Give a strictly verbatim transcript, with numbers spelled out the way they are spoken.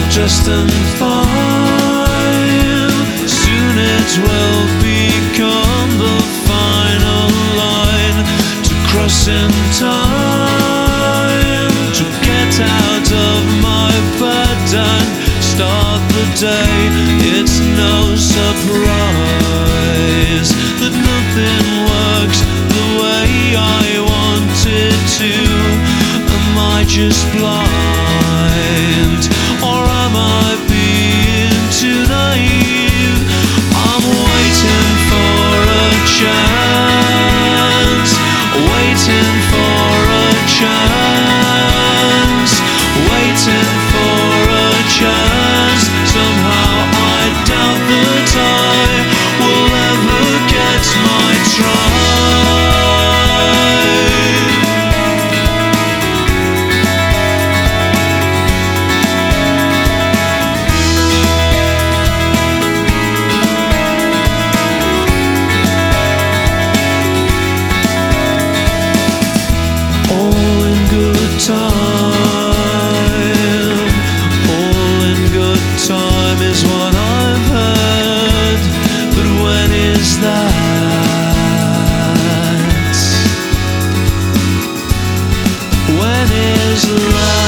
dressed and fine. Soon it will become the final line to cross in time, to get out of my bed and start the day. It's no surprise that nothing works the way I want it to. Am I just blind, or am I being too naive? I'm waiting for a chance, waiting for a chance, waiting for a chance. Somehow I doubt that I will ever get my try. All in good time, all in good time is what I've heard. But when is that? When is love?